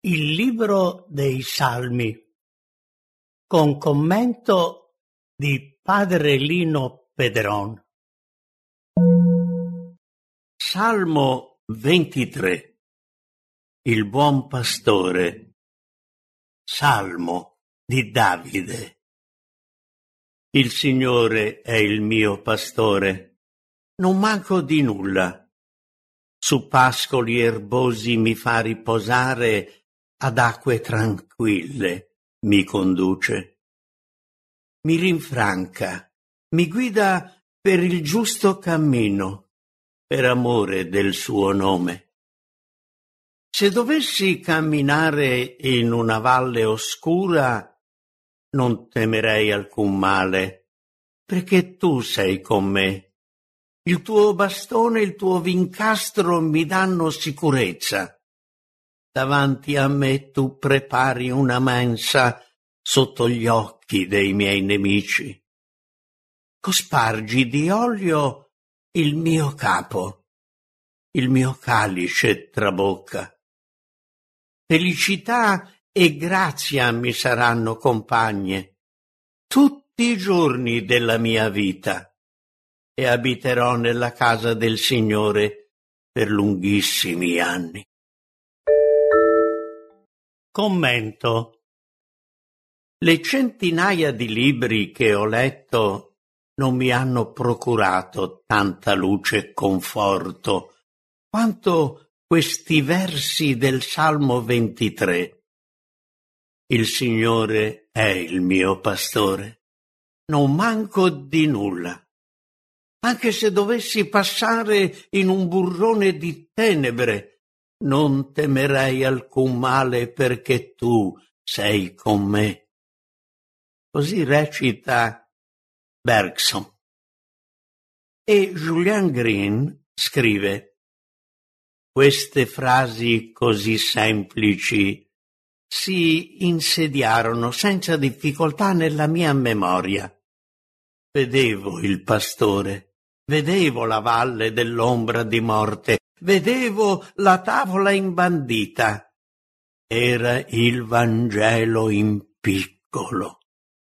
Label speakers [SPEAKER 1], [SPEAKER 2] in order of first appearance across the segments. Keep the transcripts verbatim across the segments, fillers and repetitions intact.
[SPEAKER 1] Il libro dei Salmi, con commento di padre Lino Pedron.
[SPEAKER 2] Salmo ventitré. Il buon pastore. Salmo di Davide. Il Signore è il mio pastore, non manco di nulla. Su pascoli erbosi mi fa riposare, ad acque tranquille mi conduce. Mi rinfranca, mi guida per il giusto cammino, per amore del suo nome. Se dovessi camminare in una valle oscura, non temerei alcun male, perché tu sei con me. Il tuo bastone e il tuo vincastro mi danno sicurezza. Davanti a me tu prepari una mensa sotto gli occhi dei miei nemici. Cospargi di olio il mio capo, il mio calice trabocca. Felicità e grazia mi saranno compagne tutti i giorni della mia vita, e abiterò nella casa del Signore per lunghissimi anni.
[SPEAKER 1] Commento. Le centinaia di libri che ho letto non mi hanno procurato tanta luce e conforto quanto questi versi del Salmo ventitré. Il Signore è il mio pastore, non manco di nulla. Anche se dovessi passare in un burrone di tenebre, non temerei alcun male perché tu sei con me. Così recita Bergson. E Julian Green scrive: queste frasi così semplici si insediarono senza difficoltà nella mia memoria. Vedevo il pastore, vedevo la valle dell'ombra di morte, vedevo la tavola imbandita. Era il Vangelo in piccolo.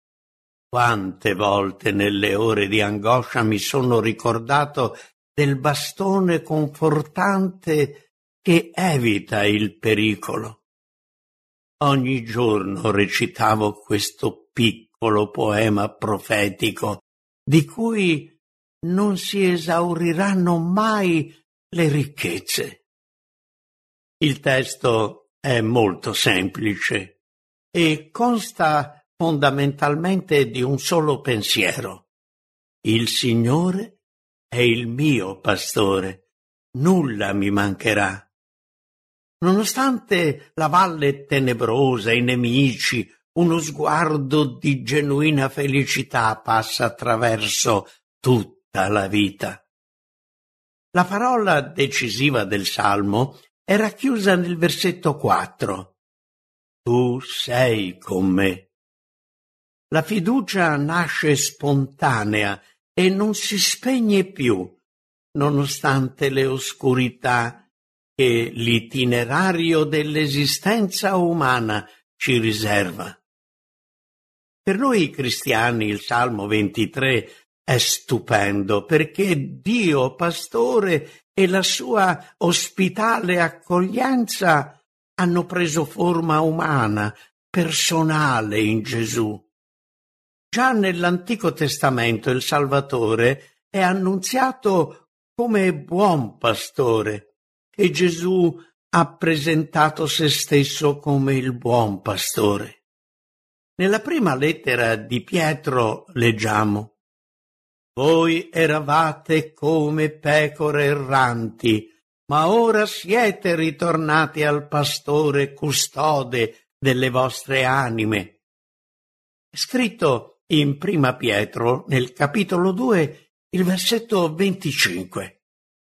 [SPEAKER 1] Quante volte nelle ore di angoscia mi sono ricordato del bastone confortante che evita il pericolo. Ogni giorno recitavo questo piccolo poema profetico, di cui non si esauriranno mai le ricchezze. Il testo è molto semplice e consta fondamentalmente di un solo pensiero. Il Signore è il mio pastore, nulla mi mancherà. Nonostante la valle tenebrosa, i nemici, uno sguardo di genuina felicità passa attraverso tutta la vita. La parola decisiva del Salmo è racchiusa nel versetto quattro. Tu sei con me. La fiducia nasce spontanea e non si spegne più, nonostante le oscurità che l'itinerario dell'esistenza umana ci riserva. Per noi cristiani il Salmo ventitré è stupendo perché Dio pastore e la sua ospitale accoglienza hanno preso forma umana, personale in Gesù. Già nell'Antico Testamento il Salvatore è annunziato come buon pastore e Gesù ha presentato se stesso come il buon pastore. Nella prima lettera di Pietro leggiamo: voi eravate come pecore erranti, ma ora siete ritornati al pastore custode delle vostre anime. È scritto in prima Pietro, nel capitolo due, il versetto venticinque.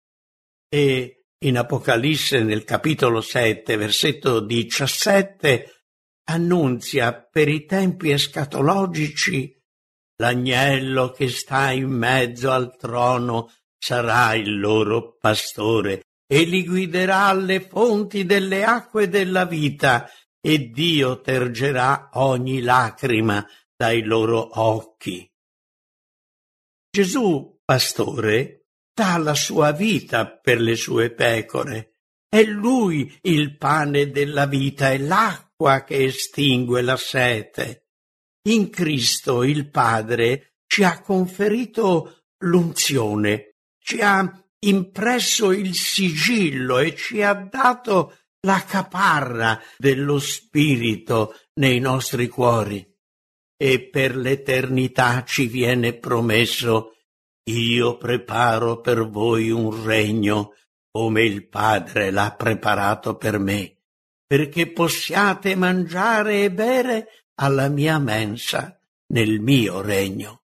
[SPEAKER 1] E in Apocalisse, nel capitolo sette, versetto diciassette, annunzia per i tempi escatologici: l'agnello che sta in mezzo al trono sarà il loro pastore e li guiderà alle fonti delle acque della vita e Dio tergerà ogni lacrima dai loro occhi. Gesù, pastore, dà la sua vita per le sue pecore. È Lui il pane della vita e l'acqua che estingue la sete. In Cristo il Padre ci ha conferito l'unzione, ci ha impresso il sigillo e ci ha dato la caparra dello Spirito nei nostri cuori. E per l'eternità ci viene promesso: io preparo per voi un regno, come il Padre l'ha preparato per me, perché possiate mangiare e bere alla mia mensa nel mio regno.